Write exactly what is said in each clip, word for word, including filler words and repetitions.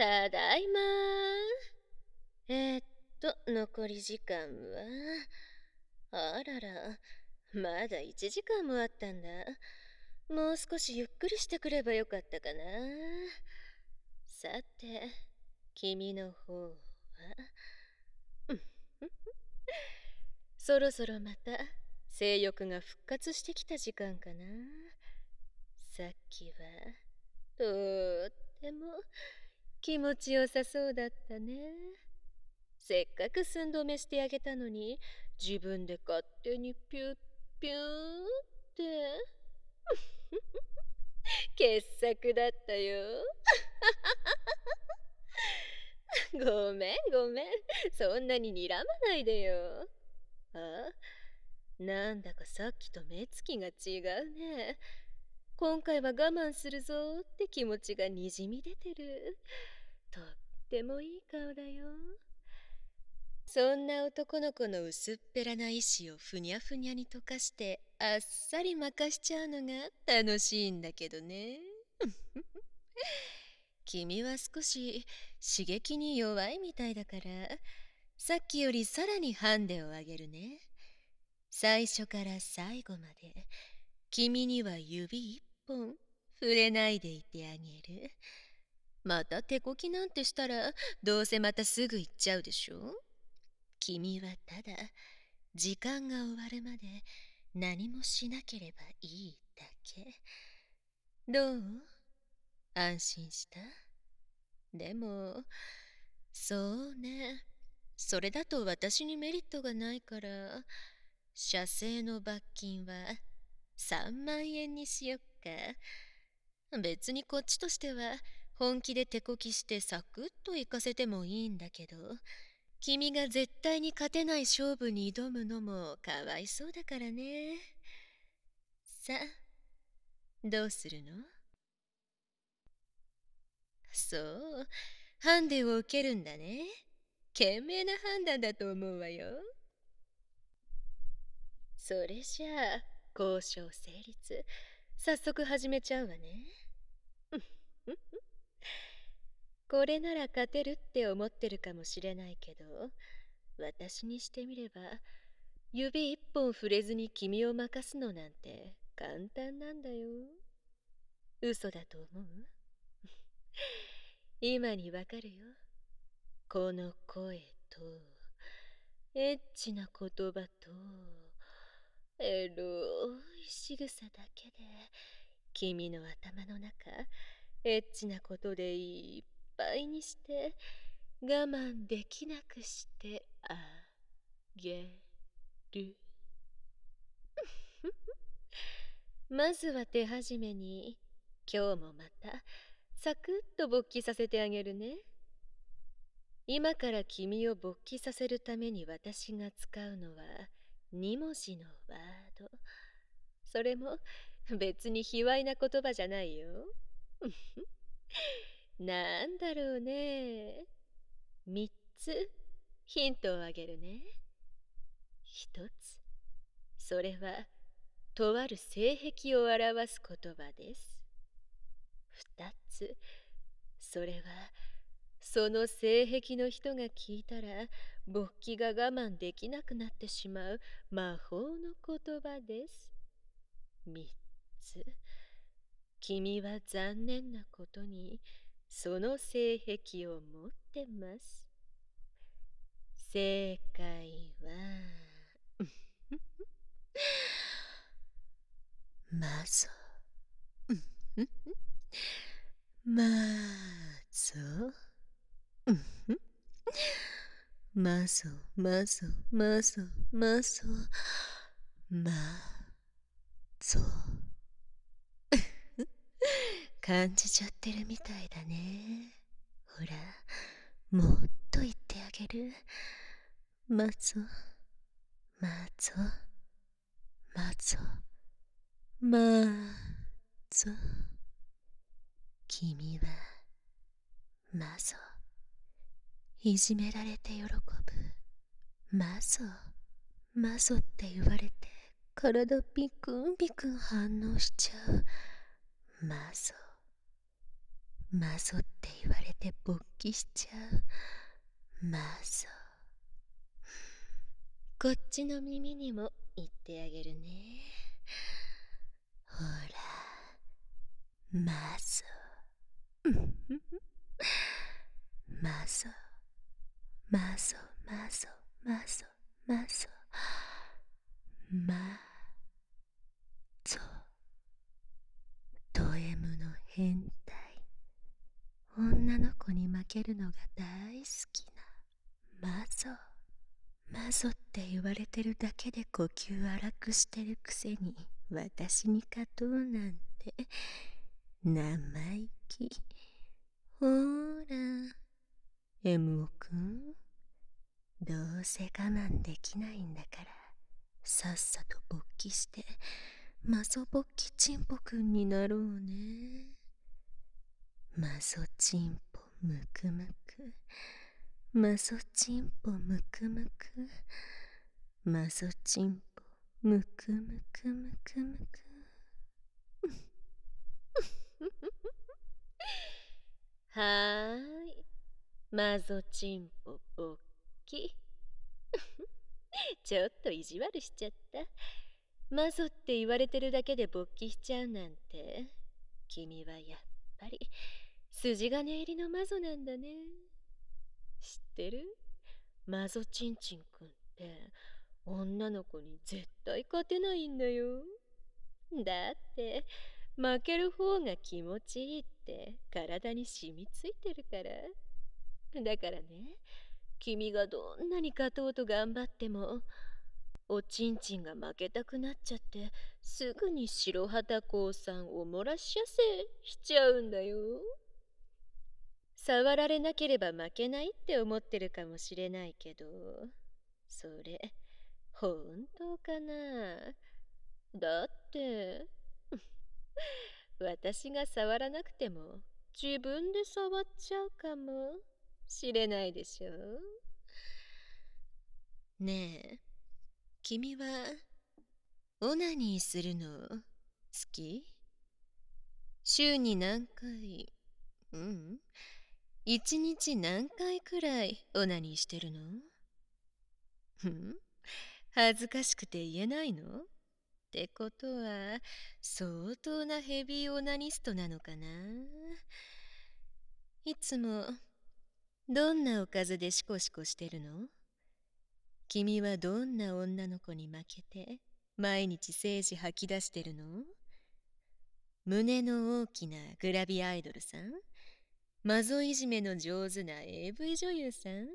ただいま。えーっと、残り時間は、あらら、まだいちじかんもあったんだ。もう少しゆっくりしてくればよかったかな。さて、君の方は、うんそろそろまた性欲が復活してきた時間かな。さっきは、とーっても気持ちよさそうだったね。せっかく寸止めしてあげたのに、自分で勝手にピュッピューって傑作だったよ。ごめんごめん、そんなに睨まないでよ。あ、なんだかさっきと目つきが違うね。今回は我慢するぞって気持ちがにじみ出てる。とってもいい顔だよ。そんな男の子の薄っぺらな意志をふにゃふにゃに溶かしてあっさり任しちゃうのが楽しいんだけどね。君は少し刺激に弱いみたいだから、さっきよりさらにハンデをあげるね。最初から最後まで君には指一本触れないでいてあげる。また手こきなんてしたらどうせまたすぐ行っちゃうでしょ。君はただ時間が終わるまで何もしなければいいだけ。どう？安心した？でも、そうね。それだと私にメリットがないから、射精の罰金はさんまんえんにしよっか。別にこっちとしては本気で手こきしてサクッと行かせてもいいんだけど、君が絶対に勝てない勝負に挑むのもかわいそうだからね。さあ、どうするの？そう、ハンデを受けるんだね。賢明な判断だと思うわよ。それじゃあ、交渉成立。早速始めちゃうわね。これなら勝てるって思ってるかもしれないけど、私にしてみれば、指一本触れずに君を任すのなんて簡単なんだよ。嘘だと思う？今にわかるよ。この声と、エッチな言葉と、エロい仕草だけで、君の頭の中、エッチなことでいっぱいにして、我慢できなくしてあげる。まずは手始めに、今日もまた、サクッと勃起させてあげるね。今から君を勃起させるために私が使うのはに文字のワード。それも別に卑猥な言葉じゃないよ。なんだろうね。みっつヒントをあげるね。ひとつ、それはとある性癖を表す言葉です。ふたつ、それはその性癖の人が聞いたら勃起が我慢できなくなってしまう魔法の言葉です。みっつ、君は残念なことにその性癖を持ってます。正解はマゾ。マゾ。マゾマゾマゾマゾマゾ。感じちゃってるみたいだね。ほら、もっと言ってあげる。マゾマゾマゾマゾ。君はマゾ。いじめられて喜ぶ。マゾマゾって言われて体ピクンピクン反応しちゃう。マゾマゾって言われて勃起しちゃう。マゾ。こっちの耳にも言ってあげるね。ほら、マゾ。マゾ、マゾ、マゾ、マゾ、マゾ、マゾ。ド M の変態。女の子に負けるのが大好きなマゾ。マゾって言われてるだけで呼吸荒くしてるくせに私に勝とうなんて生意気。ほーら、エムオくん、どうせ我慢できないんだからさっさと勃起してマゾ勃起チンポくんになろうね。マゾチンポムクムク、マゾチンポムクムク、マゾチンポムクムクムクムク。はーい、マゾチンポ勃起。ちょっと意地悪しちゃった。マゾって言われてるだけで勃起しちゃうなんて、君はやっぱり筋金入りのマゾなんだね。知ってる？マゾチンチンくんって女の子に絶対勝てないんだよ。だって負ける方が気持ちいいって体に染みついてるから。だからね、君がどんなに勝とうと頑張ってもおちんちんが負けたくなっちゃってすぐに白旗降参おもらしやせしちゃうんだよ。触られなければ負けないって思ってるかもしれないけど、それ本当かな。だって私が触らなくても自分で触っちゃうかもしれないでしょ。ねえ、君はオナニーするの好き？週に何回、うん、一日何回くらいオナニーしてるの？ふん、恥ずかしくて言えないの？ってことは相当なヘビーオナニストなのかな。いつもどんなおかずでシコシコしてるの？君はどんな女の子に負けて毎日精子吐き出してるの？胸の大きなグラビアアイドルさん？マゾいじめの上手な エーブイ 女優さん？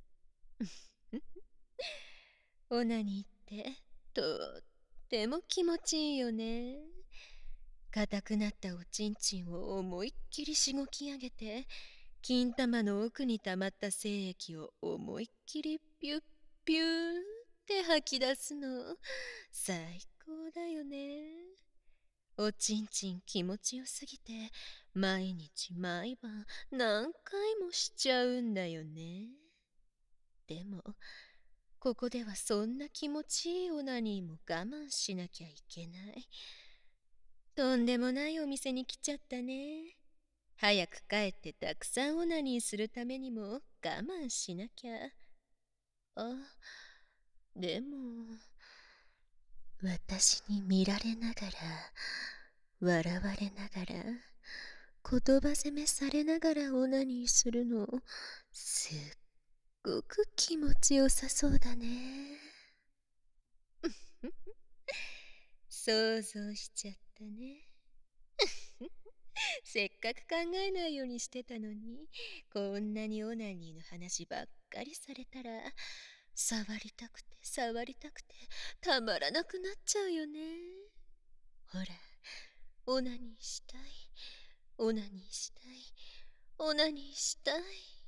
オナニーってとっても気持ちいいよね。硬くなったおちんちんを思いっきりしごき上げて金玉の奥に溜まった精液を思いっきりピュッピューって吐き出すの最高だよね。おちんちん気持ちよすぎて毎日毎晩何回もしちゃうんだよね。でもここではそんな気持ちいいオナニーも我慢しなきゃいけない。とんでもないお店に来ちゃったね。早く帰ってたくさんオナニーするためにも我慢しなきゃ。あ、でも私に見られながら笑われながら言葉責めされながらオナニーするのすっごく気持ちよさそうだね。想像しちゃったね。せっかく考えないようにしてたのに、こんなにオナニーの話ばっかりされたら触りたくて触りたくてたまらなくなっちゃうよね。ほら、オナニーしたい、オナニーしたい、オナニーしたい。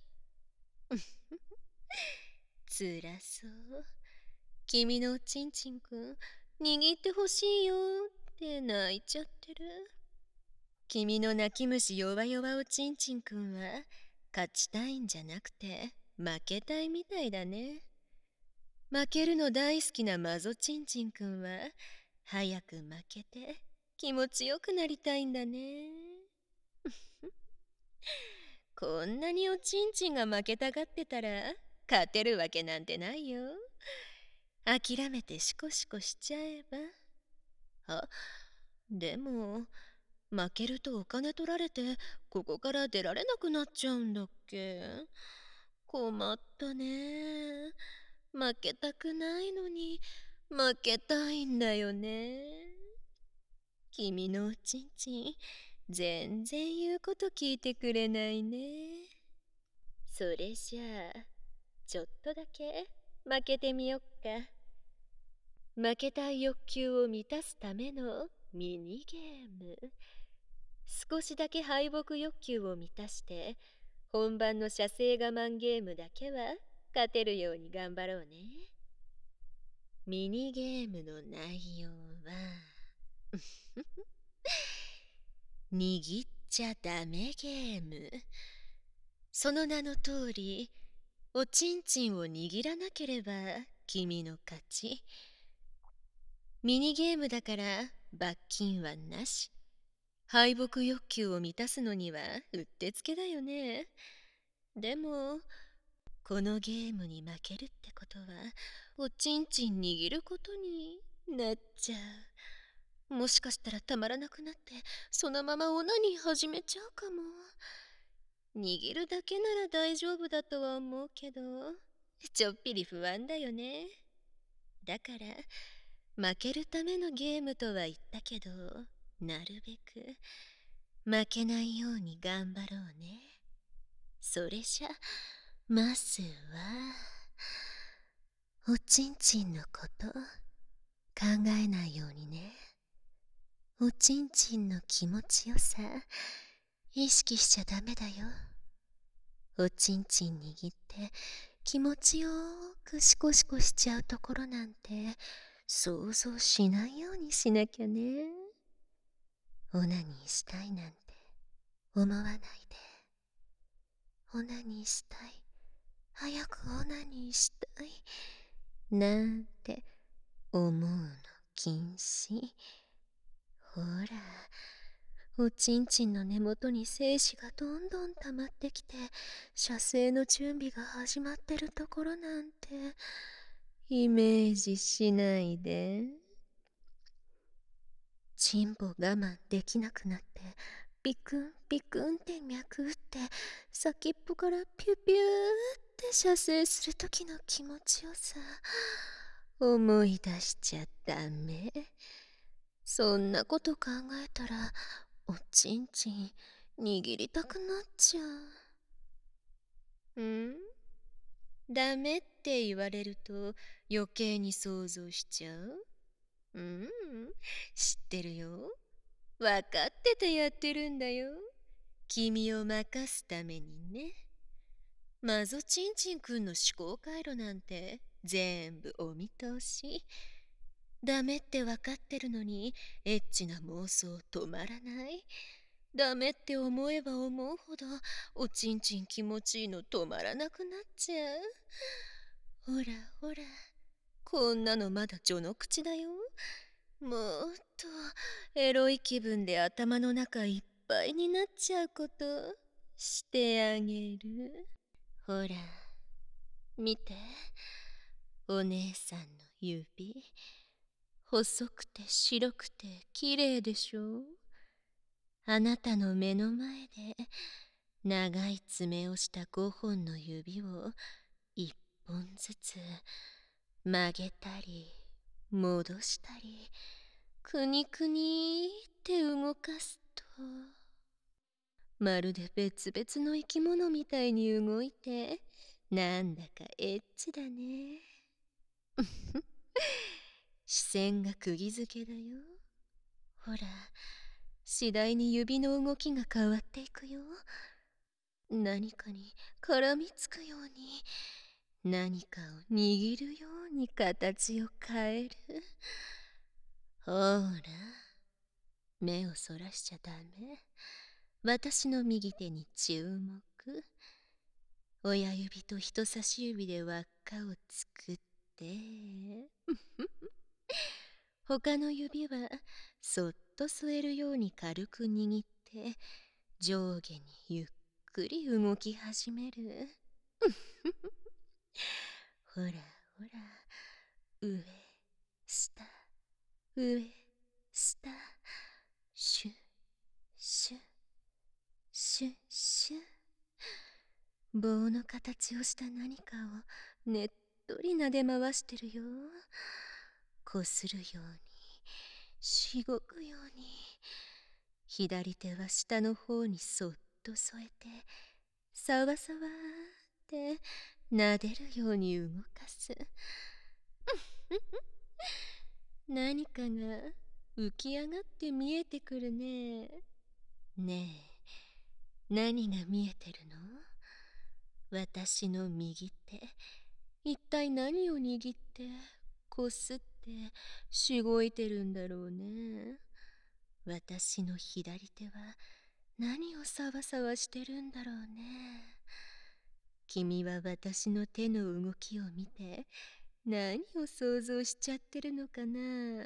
つらそう。君のおちんちんくん握ってほしいよって泣いちゃってる。君の泣き虫弱々おちんちんくんは勝ちたいんじゃなくて負けたいみたいだね。負けるの大好きなマゾチンチンくんは早く負けて気持ちよくなりたいんだね。 こんなにおちんちんが負けたがってたら勝てるわけなんてないよ。諦めてシコシコしちゃえば。あ、でも負けるとお金取られてここから出られなくなっちゃうんだっけ。困ったね。負けたくないのに負けたいんだよね。君のおちんちん全然言うこと聞いてくれないね。それじゃあちょっとだけ負けてみよっか。負けたい欲求を満たすためのミニゲーム。少しだけ敗北欲求を満たして本番の射精我慢ゲームだけは勝てるように頑張ろうね。ミニゲームの内容は握っちゃダメゲーム。その名の通り、おちんちんを握らなければ君の勝ち。ミニゲームだから罰金はなし。敗北欲求を満たすのにはうってつけだよね。でもこのゲームに負けるってことはおちんちん握ることになっちゃう。もしかしたらたまらなくなってそのままオナニー始めちゃうかも。握るだけなら大丈夫だとは思うけどちょっぴり不安だよね。だから負けるためのゲームとは言ったけどなるべく負けないように頑張ろうね。それじゃまずはおちんちんのこと考えないようにね。おちんちんの気持ちよさ意識しちゃダメだよ。おちんちん握って気持ちよーくシコシコしちゃうところなんて想像しないようにしなきゃね。オナニーしたいなんて思わないで。オナニーしたい、早くオナニーしたいなんて思うの禁止。ほら、おちんちんの根元に精子がどんどん溜まってきて射精の準備が始まってるところなんてイメージしないで。チンポ我慢できなくなってピクンピクンって脈打って先っぽからピュピューって射精する時の気持ちよさ思い出しちゃダメ。そんなこと考えたらおちんちん握りたくなっちゃう。ん？ダメって言われると余計に想像しちゃう？うん、知ってるよ。わかっててやってるんだよ。君を任すためにね。マゾチンチンくんの思考回路なんて全部お見通し。ダメってわかってるのにエッチな妄想止まらない。ダメって思えば思うほどおちんちん気持ちいいの止まらなくなっちゃう。ほらほら、こんなのまだ序の口だよ。もっとエロい気分で頭の中いっぱいになっちゃうことしてあげる。ほら見て、お姉さんの指細くて白くてきれいでしょ。あなたの目の前で長い爪をしたごほんの指を一本ずつ曲げたり戻したりくにくにって動かすとまるで別々の生き物みたいに動いてなんだかエッチだね。視線が釘付けだよ。ほら、次第に指の動きが変わっていくよ。何かに絡みつくように、何かを握るように形を変える。ほら、目をそらしちゃダメ。私の右手に注目。親指と人差し指で輪っかを作って他の指はそっと添えるように軽く握って上下にゆっくり動き始める。ほらほら、上、下、上、下、シュッ、シュッ、シュッシュッ。棒の形をした何かをねっとり撫で回してるよ。こするように、しごくように。左手は下の方にそっと添えて、さわさわーって撫でるように動かす。何かが浮き上がって見えてくるね。ねえ、何が見えてるの？私の右手、一体何を握ってこすってしごいてるんだろうね。私の左手は何をさわさわしてるんだろうね。君は私の手の動きを見て何を想像しちゃってるのかな。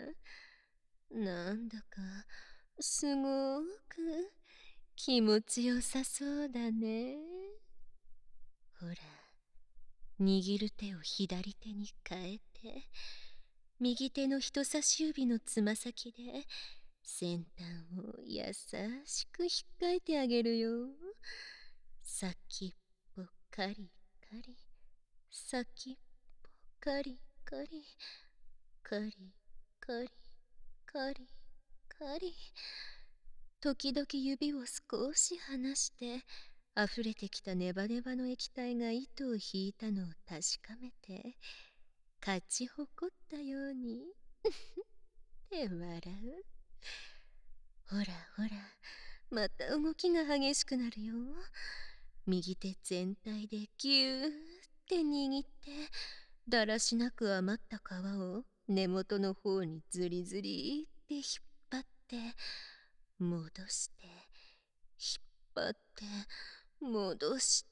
なんだかすごく気持ちよさそうだね。ほら、握る手を左手に変えて、右手の人差し指のつま先で先端を優しく引っかいてあげるよ。先っぽカリカリ、先っぽカリカリ、カリカリカリカリ。時々指を少し離して溢れてきたネバネバの液体が糸を引いたのを確かめて、勝ち誇ったようにって笑う。ほらほら、また動きが激しくなるよ。右手全体でぎゅーって握って、だらしなく余った皮を根元の方にズリズリって引っ張って、戻して、引っ張って、戻して。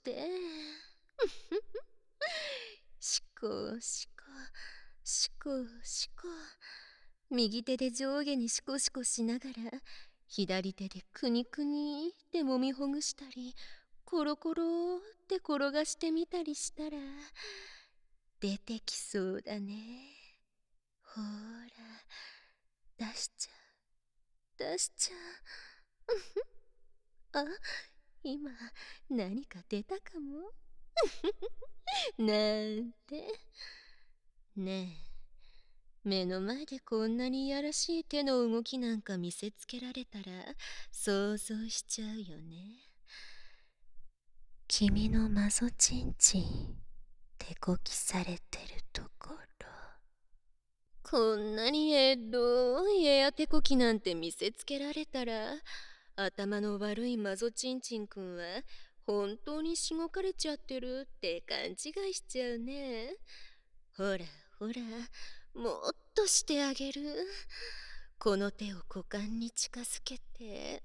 しこしこ、しこしこ。右手で上下にシコシコしながら、左手でくにくにってもみほぐしたり、コロコロって転がしてみたりしたら、出てきそうだね。ほーら、出しちゃう、出しちゃう。あ、今、何か出たかも。なんて。ねえ。目の前でこんなにいやらしい手の動きなんか見せつけられたら想像しちゃうよね。君のマゾチンチン手こきされてるところ、こんなにえどいエア手こきなんて見せつけられたら、頭の悪いマゾチンチンくんは本当にしごかれちゃってるって勘違いしちゃうね。ほらほら、もっとしてあげる。この手を股間に近づけて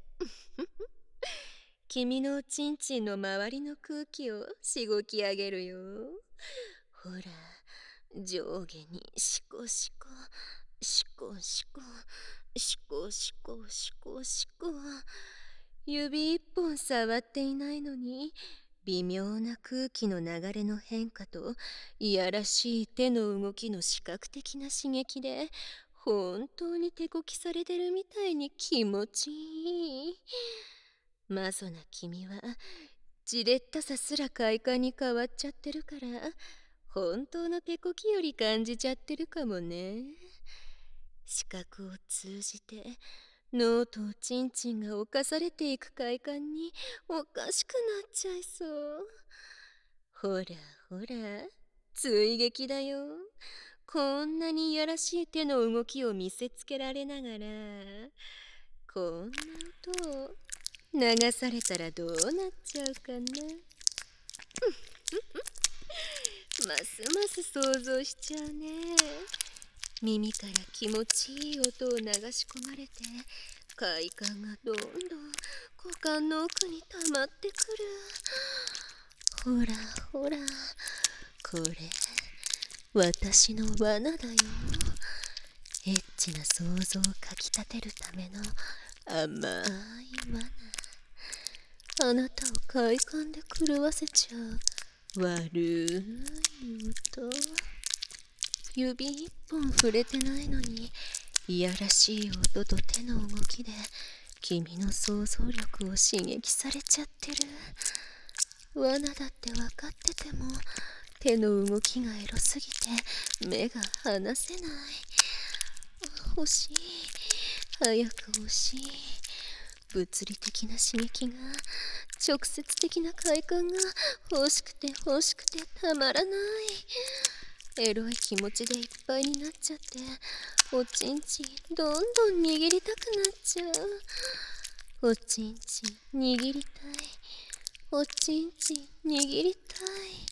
君のおちんちんの周りの空気をしごき上げるよ。ほら、上下にシコシコ、シコシコ、シコシコシコシコ。指一本触っていないのに、微妙な空気の流れの変化といやらしい手の動きの視覚的な刺激で本当に手こきされてるみたいに気持ちいい。マゾな君はじれったさすら快感に変わっちゃってるから、本当の手こきより感じちゃってるかもね。視覚を通じて脳とおちんちんが侵されていく快感におかしくなっちゃいそう。ほらほら、追撃だよ。こんなにいやらしい手の動きを見せつけられながら、こんな音を流されたらどうなっちゃうかな。ますます想像しちゃうね。耳から気持ちいい音を流し込まれて、快感がどんどん股間の奥に溜まってくる。ほらほら、これ私の罠だよ。エッチな想像をかきたてるための甘い罠。 あなたを快感で狂わせちゃう悪い音。指一本触れてないのに、いやらしい音と手の動きで君の想像力を刺激されちゃってる。罠だって分かってても、手の動きがエロすぎて目が離せない。欲しい、早く欲しい。物理的な刺激が、直接的な快感が欲しくて欲しくてたまらない。エロい気持ちでいっぱいになっちゃって、おちんちんどんどん握りたくなっちゃう。おちんちん握りたい、おちんちん握りたい。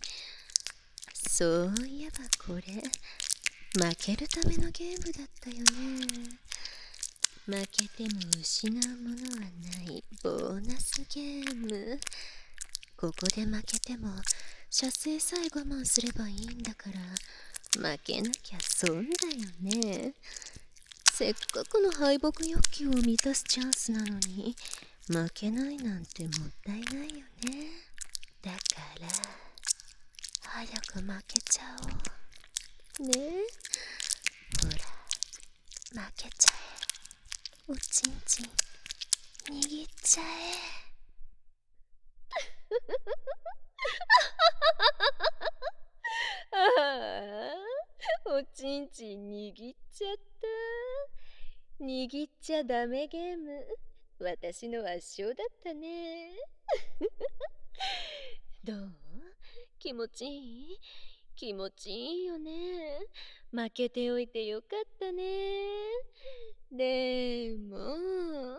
そういえばこれ、負けるためのゲームだったよね。負けても失うものはないボーナスゲーム。ここで負けても射精さえ我慢すればいいんだから、負けなきゃ損だよね。せっかくの敗北欲求を満たすチャンスなのに、負けないなんてもったいないよね。だから早く負けちゃおうね。ほら、負けちゃえ。おちんちん握っちゃえ。ああ、おちんちん握っちゃった。握っちゃダメゲーム。私の圧勝だったね。どう？気持ちいい？気持ちいいよね。負けておいてよかったね。でも、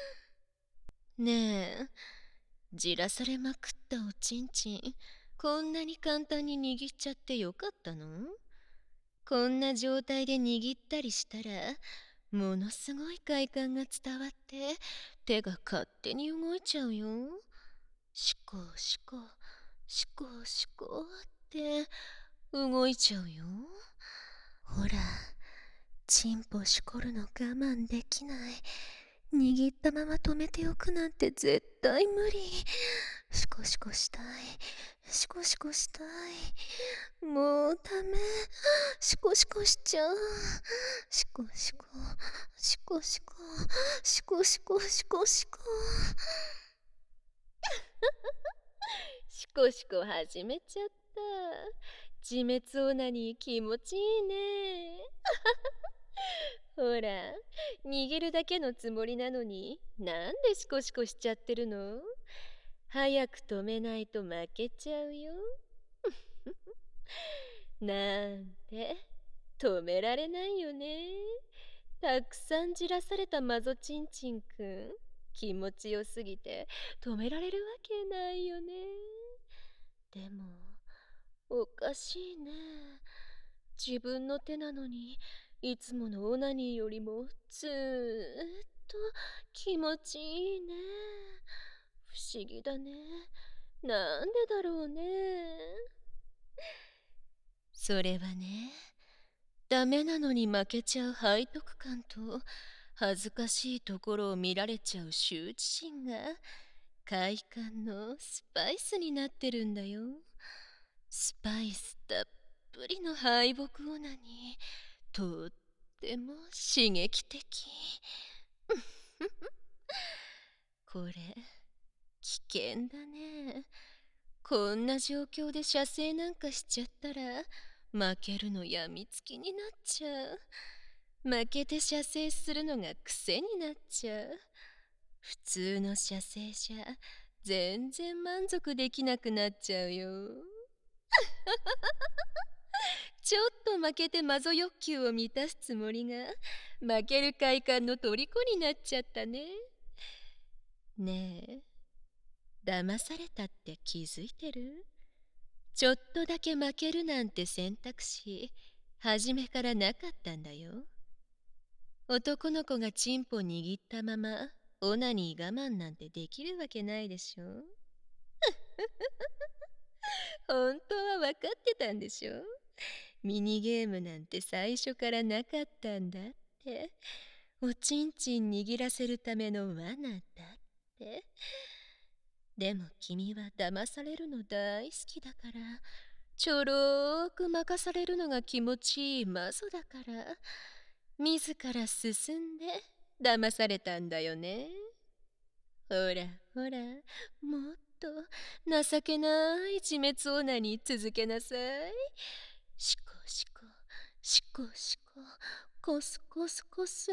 ねえ、じらされまくったおちんちん、こんなに簡単に握っちゃってよかったの？こんな状態で握ったりしたら、ものすごい快感が伝わって、手が勝手に動いちゃうよ。シコシコ、シコシコって動いちゃうよ。ほら、チンポしこるの我慢できない。握ったまま止めておくなんて絶対無理。シコシコしたい。シコシコしたい。もうダメ。シコシコしちゃう。シコシコ、シコシコ、シコシコ、シコシコ。シコシコ始めちゃった。自滅オナニー気持ちいいね。ほら、握るだけのつもりなのに、なんでシコシコしちゃってるの？早く止めないと負けちゃうよ。なんて、止められないよね。たくさんじらされたマゾチンチンくん。気持ちよすぎて止められるわけないよね。でも、おかしいね。自分の手なのに、いつものオナニーよりもずーっと気持ちいいね。不思議だね。なんでだろうね。それはね、ダメなのに負けちゃう背徳感と、恥ずかしいところを見られちゃう羞恥心が、快感のスパイスになってるんだよ。スパイスたっぷりの敗北オナニー、とっても刺激的。これ、危険だね。こんな状況で射精なんかしちゃったら、負けるのやみつきになっちゃう。負けて射精するのが癖になっちゃう。普通の射精じゃ全然満足できなくなっちゃうよ。ちょっと負けてマゾ欲求を満たすつもりが、負ける快感の虜になっちゃったね。ねえ、騙されたって気づいてる？ちょっとだけ負けるなんて選択肢、初めからなかったんだよ。男の子がチンポ握ったまま、オナニー我慢なんてできるわけないでしょ。本当は分かってたんでしょ。ミニゲームなんて最初からなかったんだって。おちんちん握らせるための罠だって。 でも君は騙されるの大好きだから、ちょろーく任されるのが気持ちいいマゾだから、自ら進んで騙されたんだよね。ほらほら、もっと情けない自滅オナに続けなさい。シコシコ、シコシコ、コスコスコス。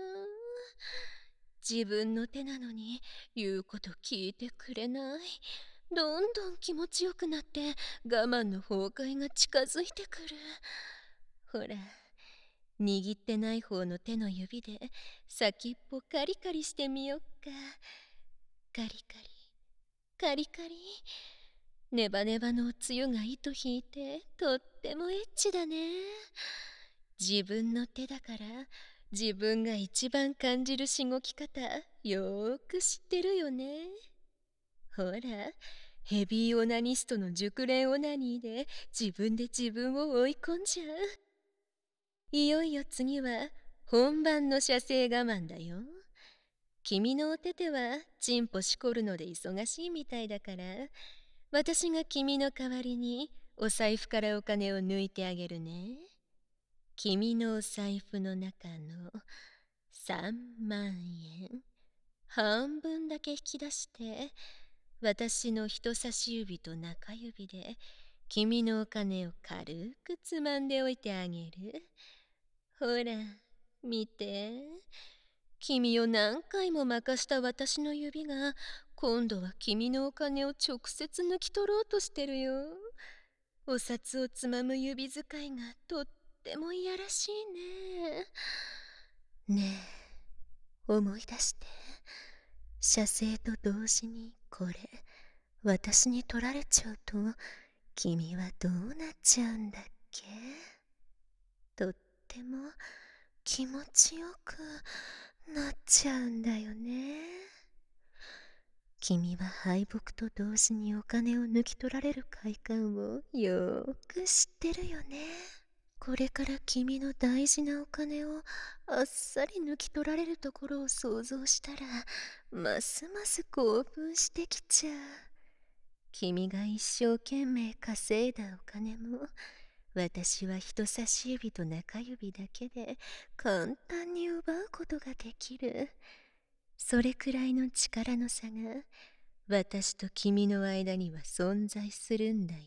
自分の手なのに言うこと聞いてくれない。どんどん気持ちよくなって我慢の崩壊が近づいてくる。ほら、握ってない方の手の指で先っぽカリカリしてみよっか。カリカリ、カリカリ。ネバネバのおつゆが糸引いてとってもエッチだね。自分の手だから自分が一番感じるしごき方よーく知ってるよね。ほら、ヘビーオナニストの熟練オナニーで自分で自分を追い込んじゃう。いよいよ次は本番の射精我慢だよ。君のお手手はチンポしこるので忙しいみたいだから、私が君の代わりにお財布からお金を抜いてあげるね。君のお財布の中のさんまんえん、半分だけ引き出して、私の人差し指と中指で君のお金を軽くつまんでおいてあげる。ほら、見て。君を何回も任した私の指が今度は君のお金を直接抜き取ろうとしてるよ。お札をつまむ指使いがとってもいやらしいね。ねえ、思い出して。射精と同時にこれ私に取られちゃうと君はどうなっちゃうんだっけ。とっても気持ちよくなっちゃうんだよね。君は敗北と同時にお金を抜き取られる快感をよーく知ってるよね。これから君の大事なお金をあっさり抜き取られるところを想像したらますます興奮してきちゃう。君が一生懸命稼いだお金も私は人差し指と中指だけで簡単に奪うことができる。それくらいの力の差が私と君の間には存在するんだよ。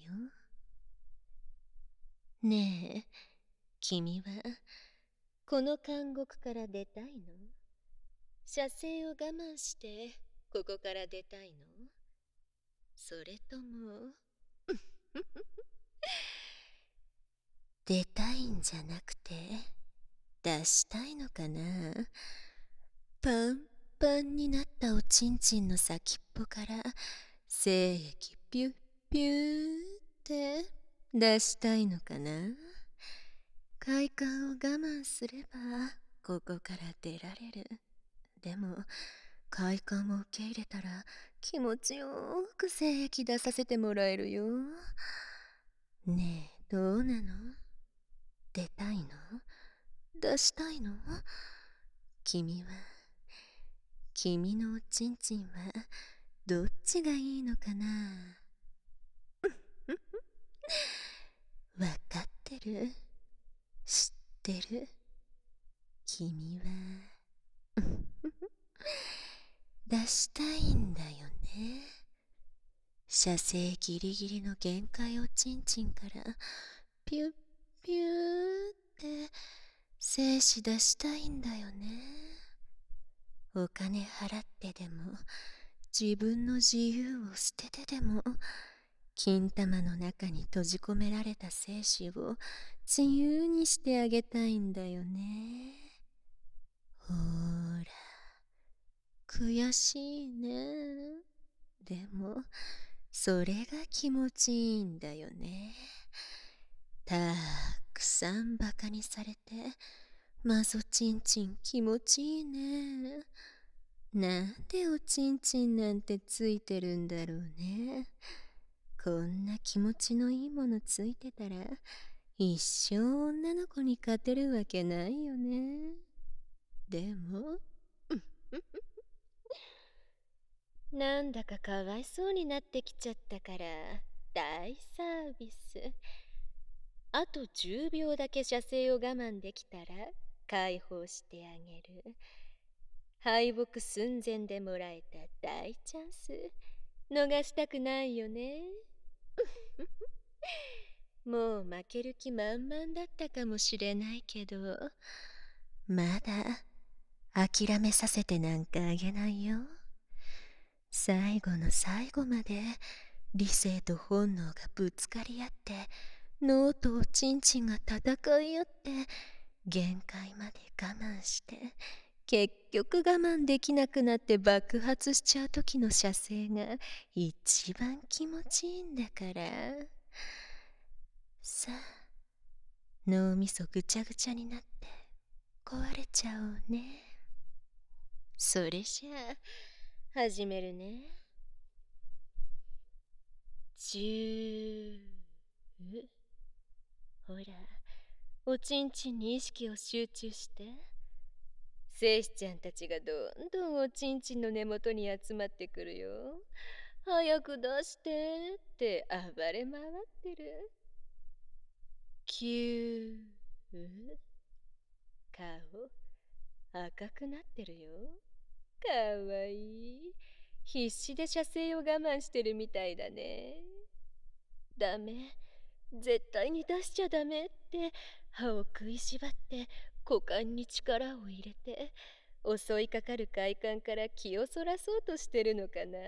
ねえ、君はこの監獄から出たいの？射精を我慢してここから出たいの？それとも出たいんじゃなくて出したいのかな。パンパンになったおちんちんの先っぽから精液ピュッピューって出したいのかな。快感を我慢すればここから出られる。でも快感を受け入れたら気持ちよく精液出させてもらえるよ。ねえ、どうなの？出たいの？出したいの？君は君のおちんちんはどっちがいいのかな。わかってる？知ってる？君は出したいんだよね。射精ギリギリの限界おちんちんからピュッピューって精子出したいんだよね。お金払ってでも自分の自由を捨ててでも金玉の中に閉じ込められた精子を自由にしてあげたいんだよね。ほーら、悔しいね。でもそれが気持ちいいんだよね。たくさんバカにされてマゾチンチン気持ちいいね。なんでおちんちんなんてついてるんだろうね。こんな気持ちのいいものついてたら一生女の子に勝てるわけないよね。でもなんだかかわいそうになってきちゃったから大サービス。あとじゅうびょうだけ射精を我慢できたら解放してあげる。敗北寸前でもらえた大チャンス、逃したくないよね。もう負ける気満々だったかもしれないけど、まだ諦めさせてなんかあげないよ。最後の最後まで理性と本能がぶつかり合って、脳とおちんちんが戦い合って、限界まで我慢して、結局我慢できなくなって爆発しちゃう時の射精が一番気持ちいいんだから。さあ、脳みそぐちゃぐちゃになって壊れちゃおうね。それじゃあ始めるね。じゅう。ほら、おちんちんに意識を集中して。精子ちゃんたちがどんどんおちんちんの根元に集まってくるよ。早く出してって暴れ回ってる。きゅう。顔赤くなってるよ。かわいい。必死で射精を我慢してるみたいだね。ダメ、絶対に出しちゃダメって歯を食いしばって股間に力を入れて、襲いかかる快感から気をそらそうとしてるのかな。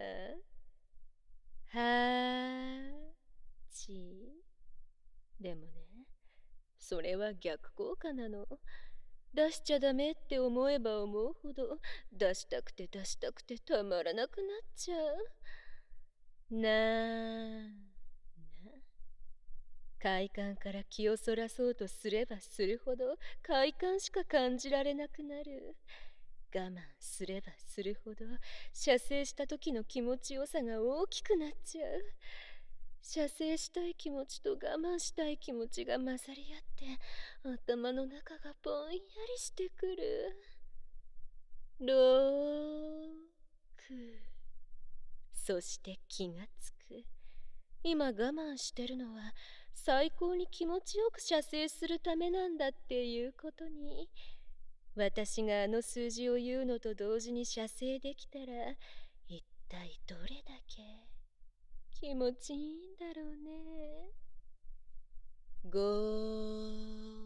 はち。でもね、それは逆効果なの。出しちゃダメって思えば思うほど出したくて出したくてたまらなくなっちゃう。なーな。快感から気をそらそうとすればするほど快感しか感じられなくなる。我慢すればするほど射精した時の気持ちよさが大きくなっちゃう。射精したい気持ちと我慢したい気持ちが混ざり合って頭の中がぼんやりしてくる。ろく。そして気がつく。今我慢してるのは最高に気持ちよく射精するためなんだっていうことに。私があの数字を言うのと同時に射精できたら一体どれだけ気持ちいいんだろうね。ご。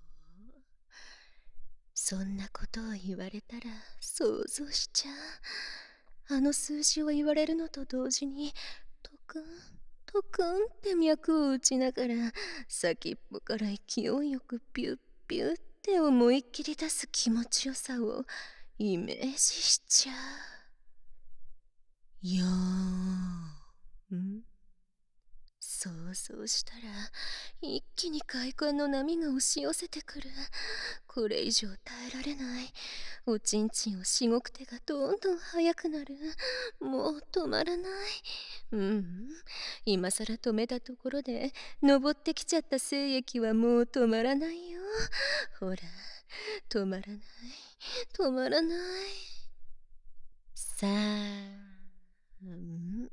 そんなことを言われたら想像しちゃう。あの数字を言われるのと同時にトクントクンって脈を打ちながら先っぽから勢いよくピュッピュッって思いっきり出す気持ちよさをイメージしちゃう。よーん。想像したら一気に快感の波が押し寄せてくる。これ以上耐えられない。おちんちんをしごく手がどんどん速くなる。もう止まらない。うん、今さら止めたところで登ってきちゃった精液はもう止まらないよ。ほら、止まらない止まらない。さあ、うん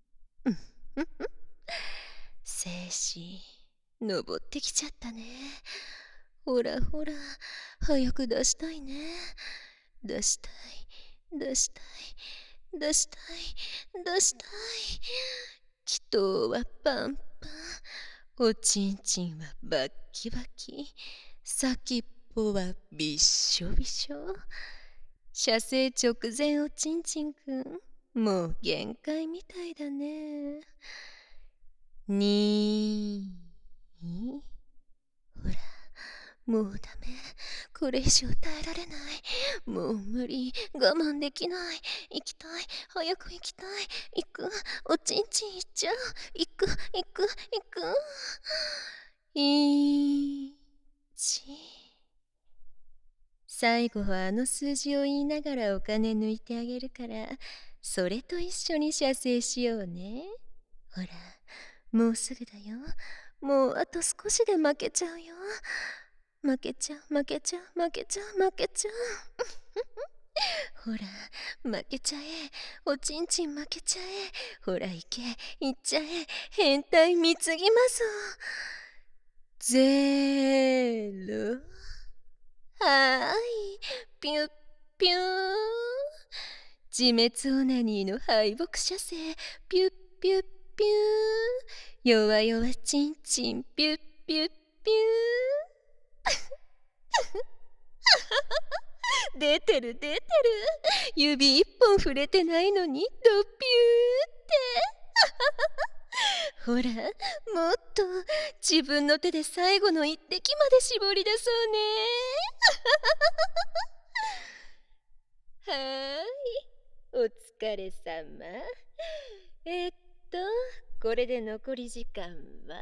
精子登ってきちゃったね。ほらほら、早く出したいね。出したい出したい出したい出したい。祈祷はパンパン、おちんちんはバッキバキ、先っぽはびっしょびしょ。射精直前おちんちんくん、もう限界みたいだね。にー。ほら、もうダメ。これ以上耐えられない。もう無理。我慢できない。行きたい。早く行きたい。行く。おちんちん行っちゃう。行く、行く、行く。いち。最後はあの数字を言いながらお金抜いてあげるから、それと一緒に射精しようね。ほら、もうすぐだよ。もうあと少しで負けちゃうよ。負けちゃう負けちゃう負けちゃう負けちゃう。 ほら、負けちゃえ。おちんちん負けちゃえ。ほら、行け。行っちゃえ。変態貢ぎますゼロ。はーい。ピュッピューン。自滅オナニーの敗北射精。ピュッピュッピューン。弱々ちんちん。ピュッピュッピューン。出てる出てる。指一本触れてないのにドピューってほら、もっと自分の手で最後の一滴まで絞り出そうね。はーい、お疲れ様。えっとこれで残り時間は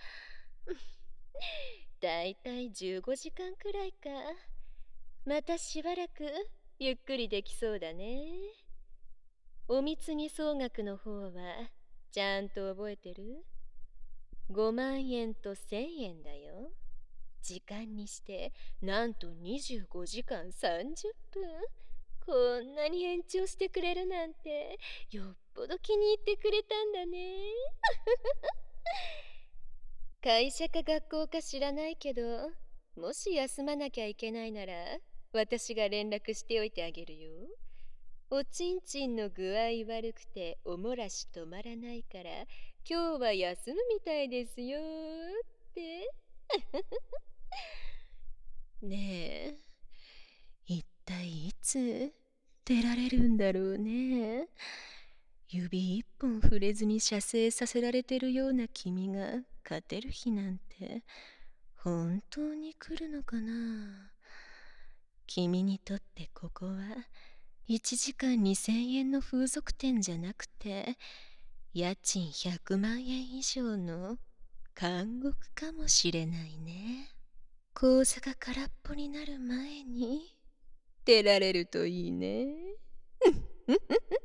だいたいじゅうごじかんくらいか。またしばらくゆっくりできそうだね。お貢ぎ総額の方はちゃんと覚えてる？ごまんえんとせんえんだよ。時間にしてなんとにじゅうごじかんさんじゅっぷん。こんなに延長してくれるなんてよっぽど気に入ってくれたんだね。会社か学校か知らないけど、もし休まなきゃいけないなら私が連絡しておいてあげるよ。おちんちんの具合悪くておもらし止まらないから今日は休むみたいですよってねえ、一体いつ出られるんだろうね。指一本触れずに射精させられてるような君が勝てる日なんて本当に来るのかな。君にとってここはいちじかんにせんえんの風俗店じゃなくて家賃ひゃくまんえん以上の監獄かもしれないね。口座が空っぽになる前に出られるといいね。